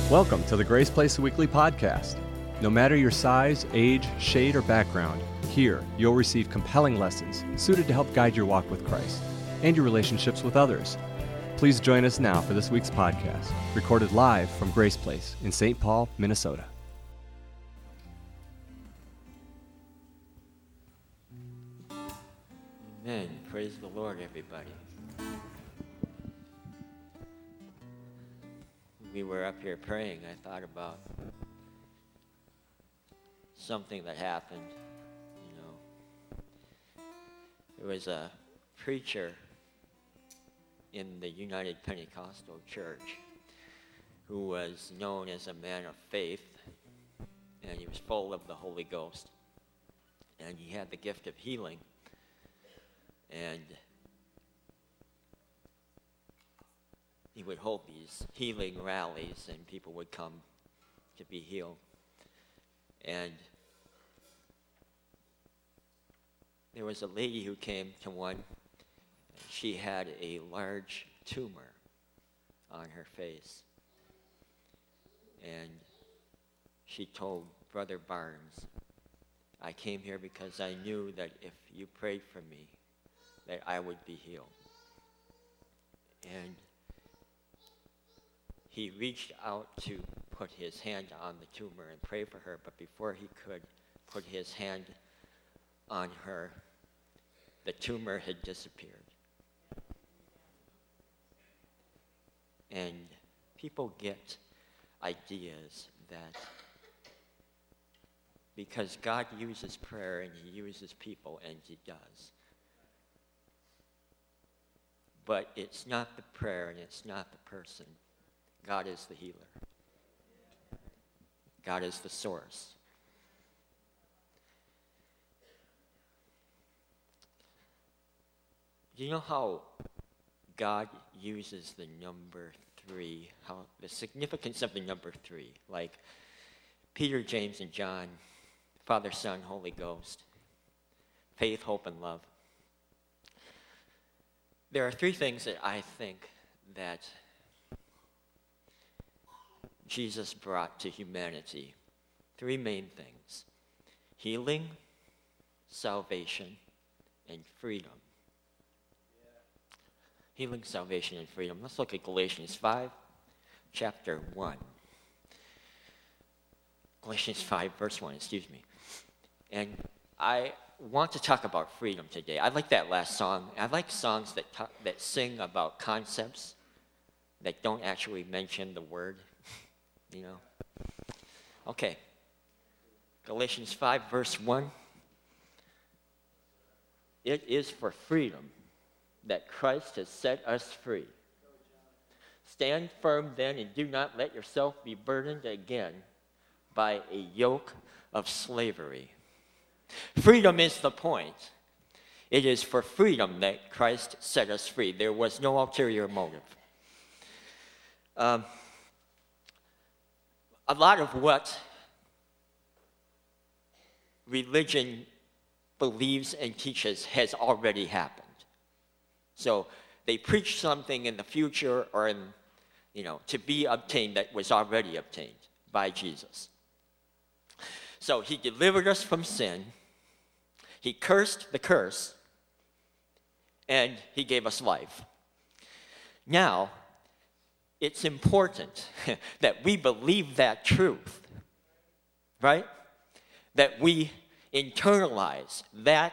Welcome to the Grace Place Weekly Podcast. No matter your size, age, shade, or background, here you'll receive compelling lessons suited to help guide your walk with Christ and your relationships with others. Please join us now for this week's podcast, recorded live from Grace Place in St. Paul, Minnesota. Amen. Praise the Lord, everybody. We were up here praying. I thought about something that happened. There was a preacher in the United Pentecostal Church who was known as a man of faith, and he was full of the Holy Ghost, and he had the gift of healing. And he would hold these healing rallies, and people would come to be healed. And there was a lady who came to one. She had a large tumor on her face. And she told Brother Barnes, "I came here because I knew that if you prayed for me, that I would be healed." And he reached out to put his hand on the tumor and pray for her, but before he could put his hand on her, the tumor had disappeared. And people get ideas that because God uses prayer and he uses people, and he does. But it's not the prayer and it's not the person. God is the healer. God is the source. Do you know how God uses the number 3, how the significance of the number 3, like Peter, James, and John, Father, Son, Holy Ghost, faith, hope, and love? There are 3 things that I think that Jesus brought to humanity. 3 main things: healing, salvation, and freedom. Healing, salvation, and freedom. Let's look at Galatians 5, chapter 1. Galatians 5, verse 1, And I want to talk about freedom today. I like that last song. I like songs that sing about concepts that don't actually mention the word, Okay. Galatians 5, verse 1. It is for freedom that Christ has set us free. Stand firm then, and do not let yourself be burdened again by a yoke of slavery. Freedom is the point. It is for freedom that Christ set us free. There was no ulterior motive. A lot of what religion believes and teaches has already happened. So they preach something in the future or to be obtained that was already obtained by Jesus. So he delivered us from sin. He cursed the curse. And he gave us life. Now, it's important that we believe that truth, right? That we internalize that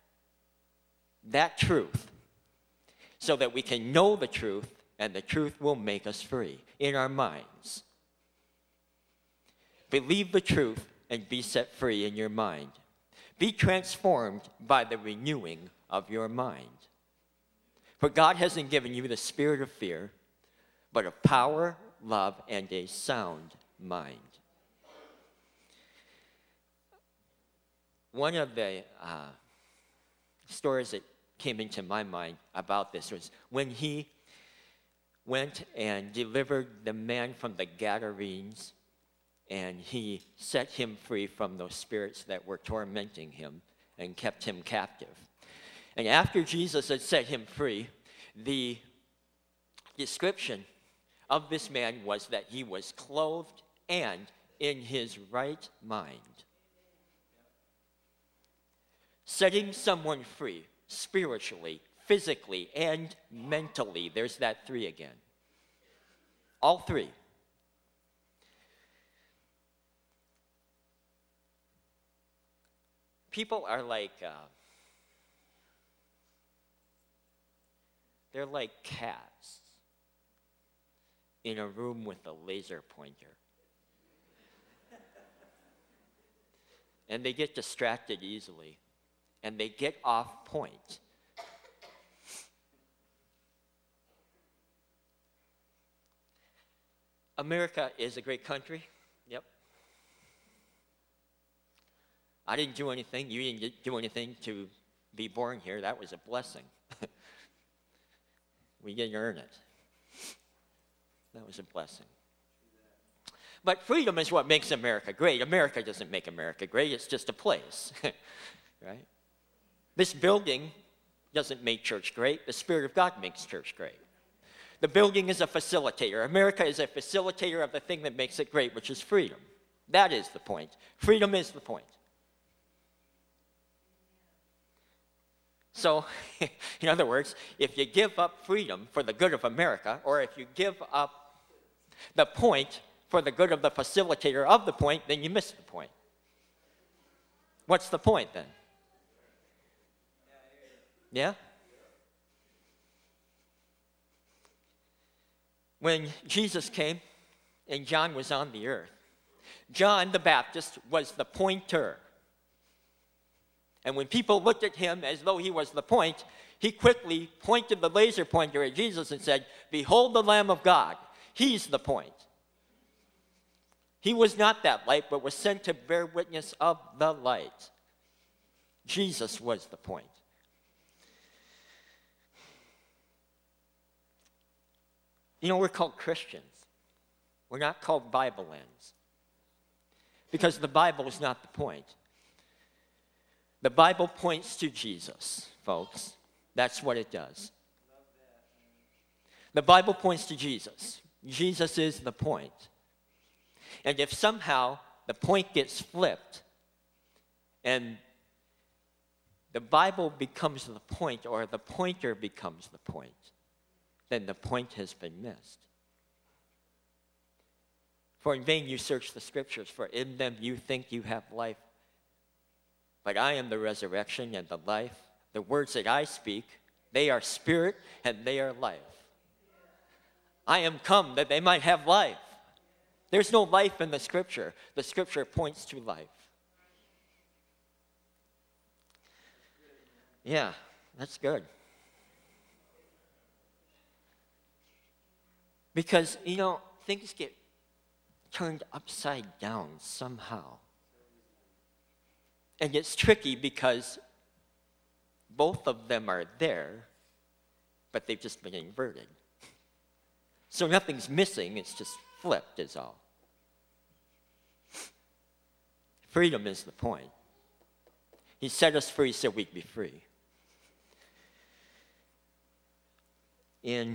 truth so that we can know the truth, and the truth will make us free in our minds. Believe the truth and be set free in your mind. Be transformed by the renewing of your mind. For God hasn't given you the spirit of fear, but of power, love, and a sound mind. One of the stories that came into my mind about this was when he went and delivered the man from the Gadarenes, and he set him free from those spirits that were tormenting him and kept him captive. And after Jesus had set him free, the description of this man was that he was clothed and in his right mind. Setting someone free spiritually, physically, and mentally. There's that three again. All three. People are like, they're like cats in a room with a laser pointer. And they get distracted easily, and they get off point. America is a great country. Yep. I didn't do anything. You didn't do anything to be born here. That was a blessing. We didn't earn it. That was a blessing. But freedom is what makes America great. America doesn't make America great. It's just a place, right? This building doesn't make church great. The Spirit of God makes church great. The building is a facilitator. America is a facilitator of the thing that makes it great, which is freedom. That is the point. Freedom is the point. So, in other words, if you give up freedom for the good of America, or if you give up the point for the good of the facilitator of the point, then you miss the point. What's the point then? Yeah? When Jesus came and John was on the earth, John the Baptist was the pointer. And when people looked at him as though he was the point, he quickly pointed the laser pointer at Jesus and said, "Behold the Lamb of God." He's the point. He was not that light, but was sent to bear witness of the light. Jesus was the point. You know, we're called Christians. We're not called Bibleans. Because the Bible is not the point. The Bible points to Jesus, folks. That's what it does. The Bible points to Jesus. Jesus is the point. And if somehow the point gets flipped and the Bible becomes the point or the pointer becomes the point, then the point has been missed. For in vain you search the Scriptures, for in them you think you have life. But I am the resurrection and the life. The words that I speak, they are spirit and they are life. I am come that they might have life. There's no life in the Scripture. The Scripture points to life. Yeah, that's good. Because, you know, things get turned upside down somehow. And it's tricky because both of them are there, but they've just been inverted. So nothing's missing, it's just flipped is all. Freedom is the point. He set us free so we'd be free. In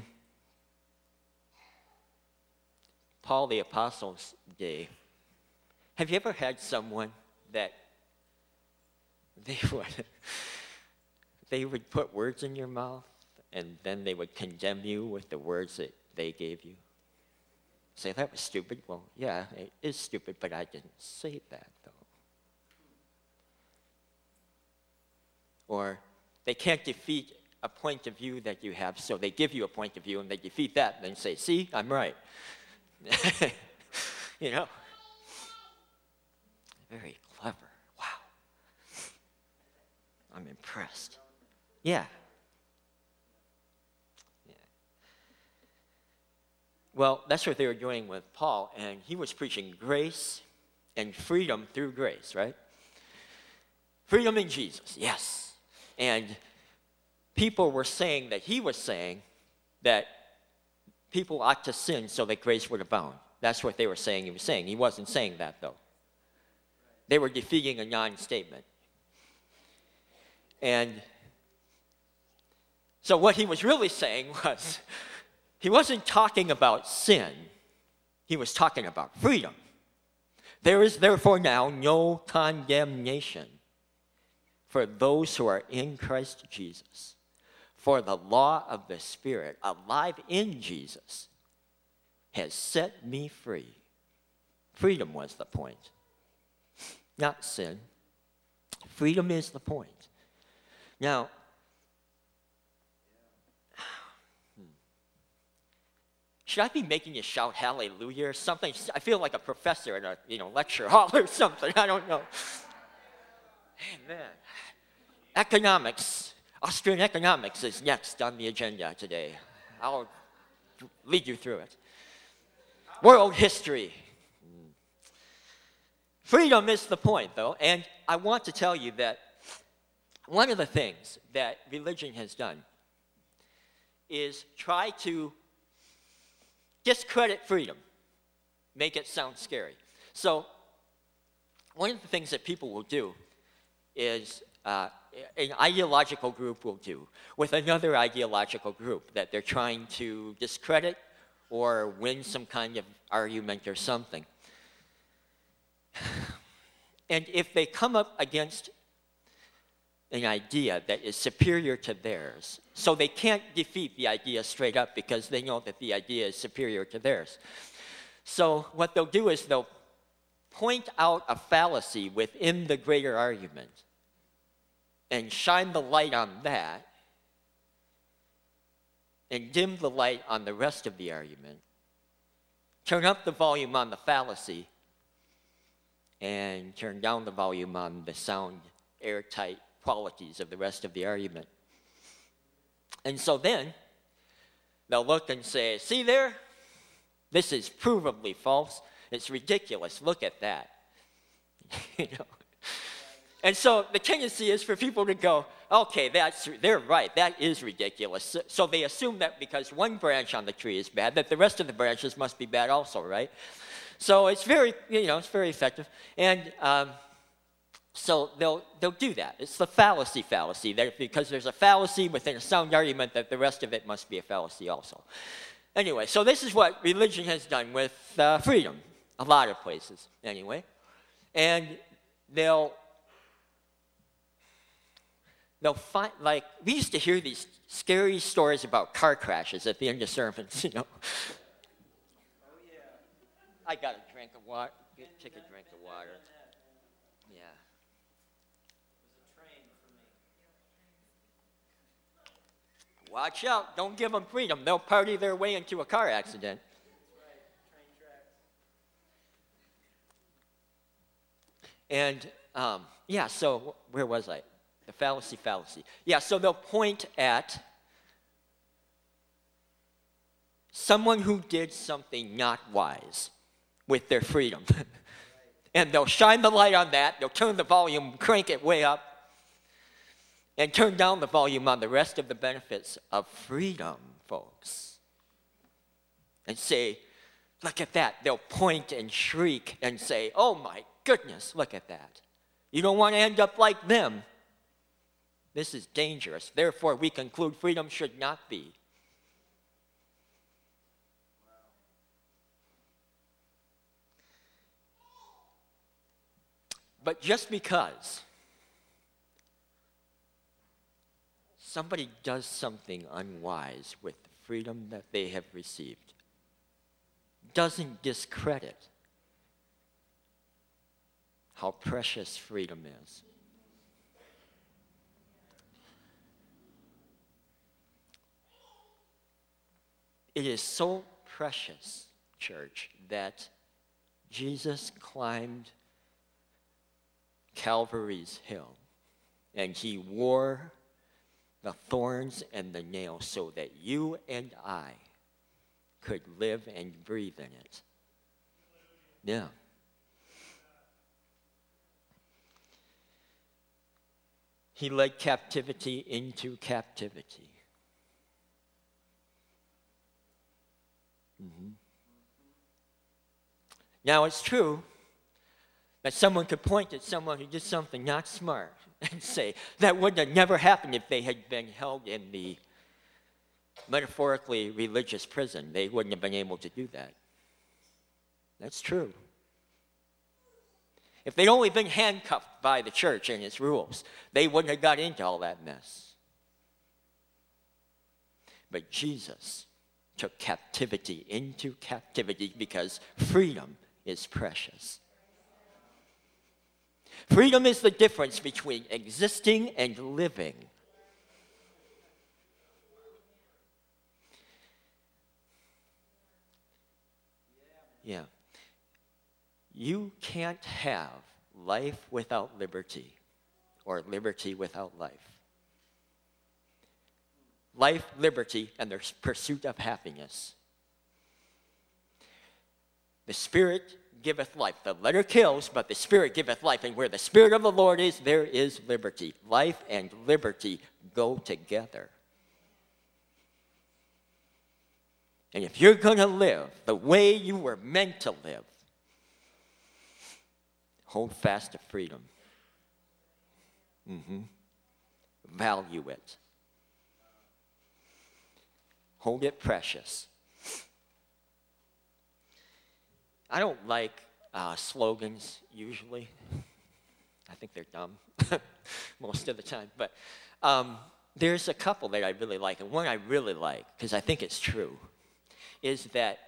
Paul the Apostle's day, have you ever had someone that they would put words in your mouth and then they would condemn you with the words that they gave you? Say, that was stupid. Well, yeah, it is stupid, but I didn't say that, though. Or they can't defeat a point of view that you have, so they give you a point of view and they defeat that and then say, see, I'm right. You know? Very clever. Wow. I'm impressed. Yeah. Well, that's what they were doing with Paul, and he was preaching grace and freedom through grace, right? Freedom in Jesus, yes. And people were saying that he was saying that people ought to sin so that grace would abound. That's what they were saying he was saying. He wasn't saying that, though. They were defeating a non-statement. And so what he was really saying was he wasn't talking about sin. He was talking about freedom. There is therefore now no condemnation for those who are in Christ Jesus. For the law of the Spirit, alive in Jesus, has set me free. Freedom was the point, not sin. Freedom is the point. Now, should I be making you shout hallelujah or something? I feel like a professor in a lecture hall or something. I don't know. Amen. Economics. Austrian economics is next on the agenda today. I'll lead you through it. World history. Freedom is the point, though, and I want to tell you that one of the things that religion has done is try to discredit freedom, make it sound scary. So one of the things that people will do is an ideological group will do with another ideological group that they're trying to discredit or win some kind of argument or something. And if they come up against an idea that is superior to theirs, so they can't defeat the idea straight up because they know that the idea is superior to theirs. So what they'll do is they'll point out a fallacy within the greater argument and shine the light on that and dim the light on the rest of the argument, turn up the volume on the fallacy, and turn down the volume on the sound, airtight qualities of the rest of the argument. And so then, they'll look and say, see there? This is provably false. It's ridiculous. Look at that. And so the tendency is for people to go, okay, they're right. That is ridiculous. So they assume that because one branch on the tree is bad, that the rest of the branches must be bad also, right? So it's very, it's very effective. And so they'll do that. It's the fallacy that because there's a fallacy within a sound argument that the rest of it must be a fallacy also. Anyway, so this is what religion has done with freedom, a lot of places anyway. And they'll find, like, we used to hear these scary stories about car crashes at the end of sermons, Oh, yeah. I got a drink of water. Take a drink of water. Yeah. Watch out. Don't give them freedom. They'll party their way into a car accident. And, so where was I? The fallacy. Yeah, so they'll point at someone who did something not wise with their freedom. And they'll shine the light on that. They'll turn the volume, crank it way up, and turn down the volume on the rest of the benefits of freedom, folks. And say, look at that. They'll point and shriek and say, oh my goodness, look at that. You don't want to end up like them. This is dangerous. Therefore, we conclude freedom should not be. But just because somebody does something unwise with the freedom that they have received doesn't discredit how precious freedom is. It is so precious, church, that Jesus climbed Calvary's hill, and he wore the thorns and the nails so that you and I could live and breathe in it. Yeah. He led captivity into captivity. Mm-hmm. Now, it's true that someone could point at someone who did something not smart and say, that would have never happened if they had been held in the metaphorically religious prison, they wouldn't have been able to do that. That's true. If they'd only been handcuffed by the church and its rules, they wouldn't have got into all that mess. But Jesus took captivity into captivity because freedom is precious. Freedom is the difference between existing and living. Yeah. You can't have life without liberty or liberty without life. Life, liberty, and the pursuit of happiness. The Spirit giveth life. The letter kills, but the Spirit giveth life. And where the Spirit of the Lord is, there is liberty. Life and liberty go together. And if you're going to live the way you were meant to live, hold fast to freedom. Value it. Hold it precious. I don't like slogans usually. I think they're dumb most of the time. But there's a couple that I really like. And one I really like, because I think it's true, is that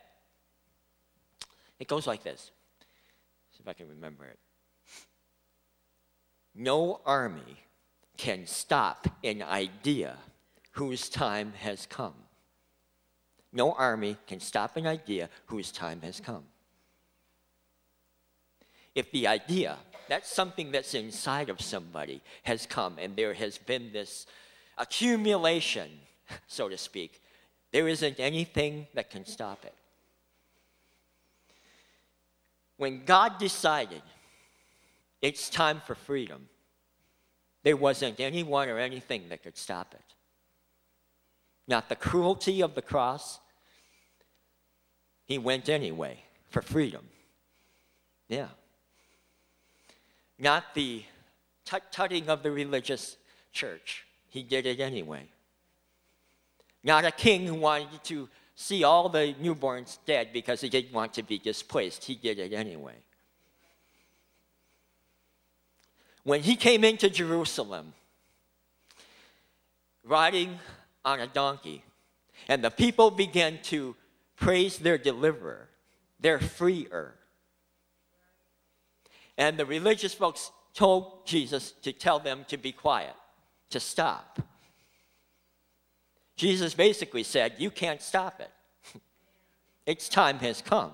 it goes like this. See if I can remember it. No army can stop an idea whose time has come. No army can stop an idea whose time has come. If the idea, that's something that's inside of somebody, has come and there has been this accumulation, so to speak, there isn't anything that can stop it. When God decided it's time for freedom, there wasn't anyone or anything that could stop it. Not the cruelty of the cross. He went anyway for freedom. Yeah. Not the tut-tutting of the religious church. He did it anyway. Not a king who wanted to see all the newborns dead because he didn't want to be displaced. He did it anyway. When he came into Jerusalem, riding on a donkey, and the people began to praise their deliverer, their freer. And the religious folks told Jesus to tell them to be quiet, to stop. Jesus basically said, you can't stop it. Its time has come.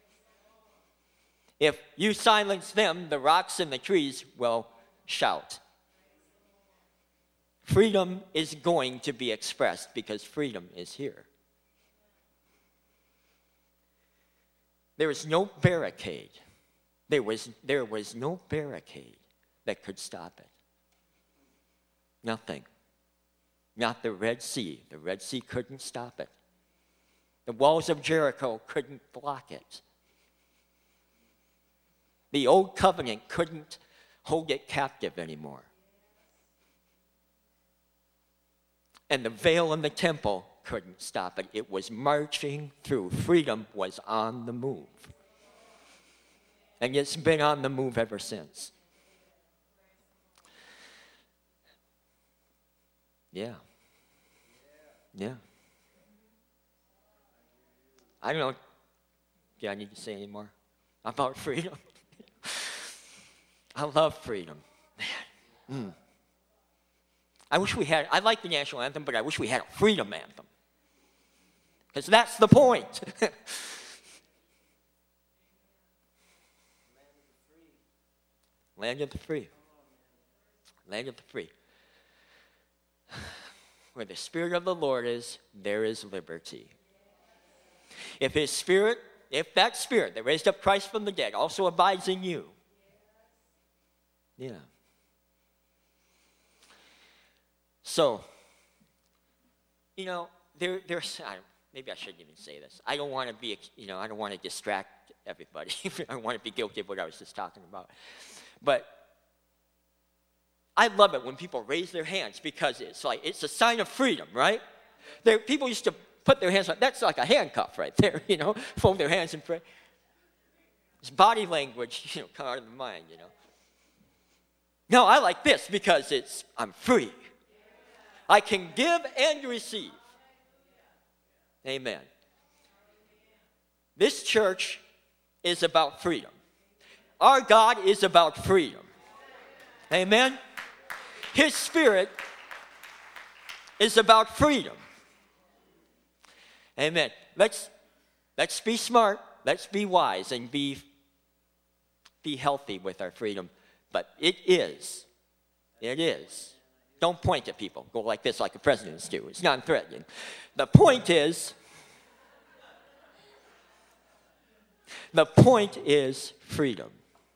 If you silence them, the rocks and the trees will shout. Freedom is going to be expressed because freedom is here. There is no barricade. There was no barricade that could stop it. Nothing. Not the Red Sea. The Red Sea couldn't stop it. The walls of Jericho couldn't block it. The old covenant couldn't hold it captive anymore. And the veil in the temple couldn't stop it. It was marching through. Freedom was on the move. And it's been on the move ever since. Yeah. Yeah. I don't know. Do I need to say any more about freedom? I love freedom. Man. I wish we had, I like the national anthem, but I wish we had a freedom anthem. Because that's the point. Land of the free. Land of the free. Where the Spirit of the Lord is, there is liberty. If His Spirit, if that Spirit that raised up Christ from the dead also abides in you, yeah. So, you know, there's, maybe I shouldn't even say this. I don't want to be, I don't want to distract everybody. I don't want to be guilty of what I was just talking about. But I love it when people raise their hands because it's a sign of freedom, right? People used to put their hands on, that's like a handcuff right there, fold their hands and pray. It's body language, come out of the mind, No, I like this because I'm free. I can give and receive. Amen. This church is about freedom. Our God is about freedom. Amen. His Spirit is about freedom. Amen. Let's be smart. Let's be wise and be healthy with our freedom. But it is. Don't point at people. Go like this, like the presidents do. It's non-threatening. The point is freedom.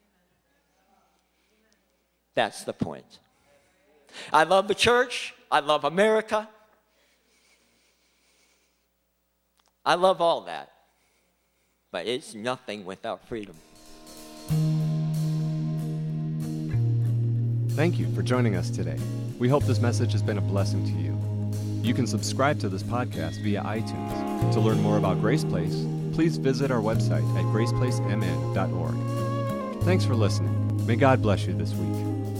That's the point. I love the church. I love America. I love all that. But it's nothing without freedom. Thank you for joining us today. We hope this message has been a blessing to you. You can subscribe to this podcast via iTunes. To learn more about Grace Place, please visit our website at graceplacemn.org. Thanks for listening. May God bless you this week.